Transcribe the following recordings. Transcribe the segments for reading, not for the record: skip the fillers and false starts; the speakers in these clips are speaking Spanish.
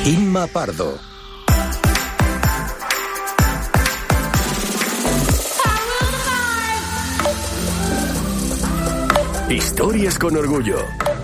Inma Pardo. Historias con orgullo.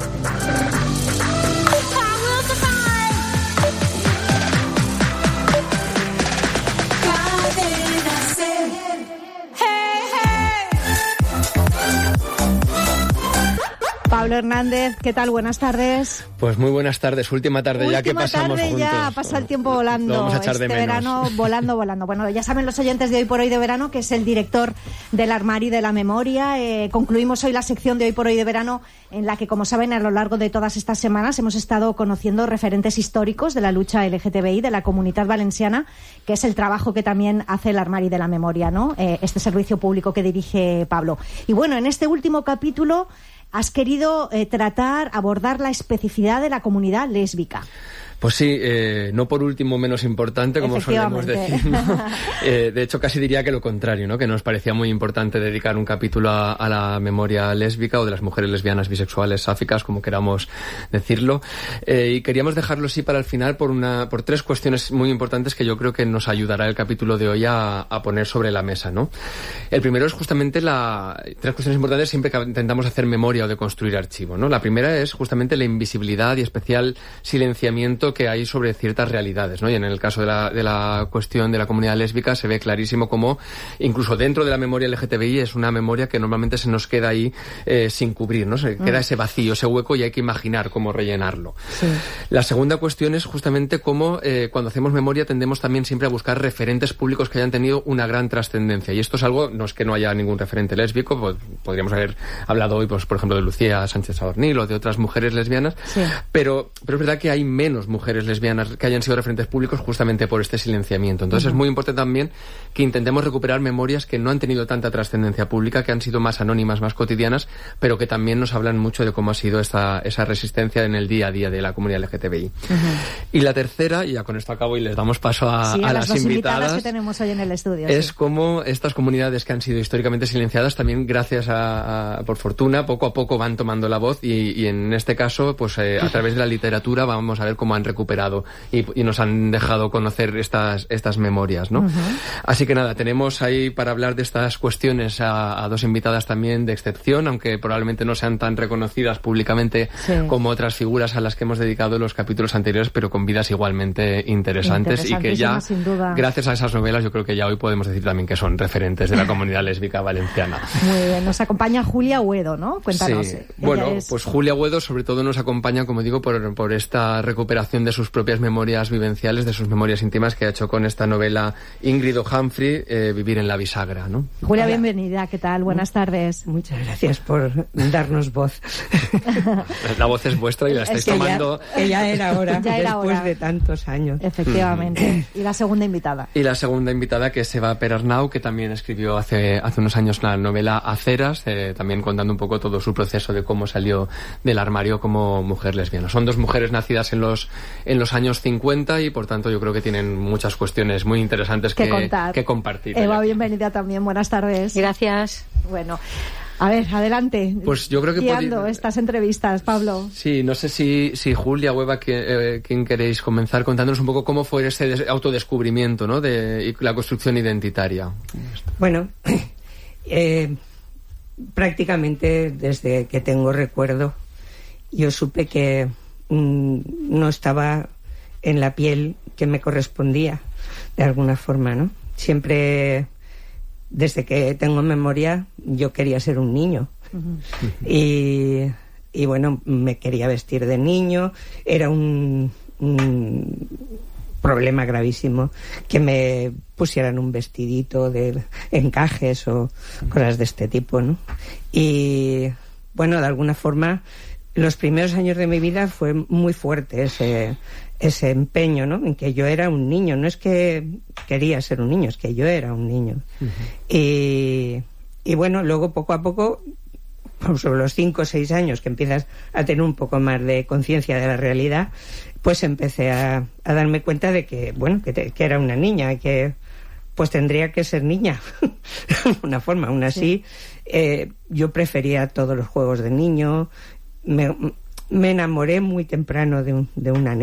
Pablo Hernández, ¿qué tal? Buenas tardes. Pues muy buenas tardes, última tarde ya que pasamos juntos. Ya pasa el tiempo volando. Lo vamos a echar de menos. Verano volando. Bueno, ya saben los oyentes de Hoy por Hoy de Verano que es el director del Armari de la Memoria. Concluimos hoy la sección de Hoy por Hoy de Verano en la que, como saben, a lo largo de todas estas semanas hemos estado conociendo referentes históricos de la lucha LGTBI de la Comunitat Valenciana, que es el trabajo que también hace el Armari de la Memoria, ¿no? Este servicio público que dirige Pablo. Y bueno, en este último capítulo has querido abordar la especificidad de la comunidad lésbica. Pues sí, no por último menos importante, como solemos decir, ¿no? De hecho, casi diría que lo contrario, ¿no? Que nos parecía muy importante dedicar un capítulo a la memoria lésbica o de las mujeres lesbianas, bisexuales, sáficas, como queramos decirlo. Y queríamos dejarlo así para el final por tres cuestiones muy importantes que yo creo que nos ayudará el capítulo de hoy a poner sobre la mesa, ¿no? El primero es justamente tres cuestiones importantes siempre que intentamos hacer memoria o de construir archivo, ¿no? La primera es justamente la invisibilidad y especial silenciamiento que hay sobre ciertas realidades, ¿no? Y en el caso de la cuestión de la comunidad lésbica se ve clarísimo cómo incluso dentro de la memoria LGTBI es una memoria que normalmente se nos queda ahí sin cubrir, ¿no? Se queda ese vacío, ese hueco y hay que imaginar cómo rellenarlo. Sí. La segunda cuestión es justamente cómo cuando hacemos memoria tendemos también siempre a buscar referentes públicos que hayan tenido una gran trascendencia. Y esto es algo, no es que no haya ningún referente lésbico, pues, podríamos haber hablado hoy, pues, por ejemplo, de Lucía Sánchez Sadornil o de otras mujeres lesbianas, sí. Pero es verdad que hay menos mujeres lesbianas que hayan sido referentes públicos justamente por este silenciamiento. Entonces es muy importante también que intentemos recuperar memorias que no han tenido tanta trascendencia pública, que han sido más anónimas, más cotidianas, pero que también nos hablan mucho de cómo ha sido esa resistencia en el día a día de la comunidad LGTBI. Y la tercera, y ya con esto acabo y les damos paso a las dos invitadas que tenemos hoy en el estudio. Es cómo estas comunidades que han sido históricamente silenciadas también, gracias por fortuna, poco a poco van tomando la voz y en este caso, pues a través de la literatura vamos a ver cómo han recuperado y nos han dejado conocer estas memorias, ¿no? Así que nada, tenemos ahí para hablar de estas cuestiones a dos invitadas también de excepción, aunque probablemente no sean tan reconocidas públicamente como otras figuras a las que hemos dedicado los capítulos anteriores, pero con vidas igualmente interesantes y que ya, gracias a esas novelas, yo creo que ya hoy podemos decir también que son referentes de la comunidad lésbica valenciana. Muy bien, nos acompaña Julia Huedo, ¿no? Cuéntanos. Sí. Bueno, pues Julia Huedo sobre todo nos acompaña, como digo, por esta recuperación de sus propias memorias vivenciales, de sus memorias íntimas que ha hecho con esta novela Ingrid O'Humphrey, Vivir en la bisagra, ¿no? Julia, bienvenida, ¿qué tal? Buenas tardes. Muchas gracias por darnos voz. La voz es vuestra y la estáis tomando. Ya era hora, después de tantos años. Efectivamente. ¿Y la segunda invitada? Y la segunda invitada, que es Eva Perarnau, que también escribió hace unos años la novela Aceras, también contando un poco todo su proceso de cómo salió del armario como mujer lesbiana. Son dos mujeres nacidas en los años 50 y por tanto yo creo que tienen muchas cuestiones muy interesantes que compartir. Eva, bienvenida también, buenas tardes. Gracias. Bueno, a ver, adelante. Pues yo creo que guiando estas entrevistas, Pablo. Sí, no sé si Julia o Eva, ¿quién queréis comenzar contándonos un poco cómo fue ese autodescubrimiento, ¿no? Y la construcción identitaria. Bueno, prácticamente desde que tengo recuerdo, yo supe que no estaba en la piel que me correspondía, de alguna forma, ¿no? Siempre, desde que tengo memoria, yo quería ser un niño. Y bueno, me quería vestir de niño. Era un problema gravísimo que me pusieran un vestidito de encajes o cosas de este tipo, ¿no? Y bueno, de alguna forma, los primeros años de mi vida fue muy fuerte ese empeño, ¿no? En que yo era un niño. No es que quería ser un niño, es que yo era un niño. Y bueno, luego poco a poco, sobre los 5 o 6 años que empiezas a tener un poco más de conciencia de la realidad, pues empecé a darme cuenta de que, bueno, que era una niña, que pues tendría que ser niña de alguna forma. Aún así, yo prefería todos los juegos de niño. Me enamoré muy temprano de una nena.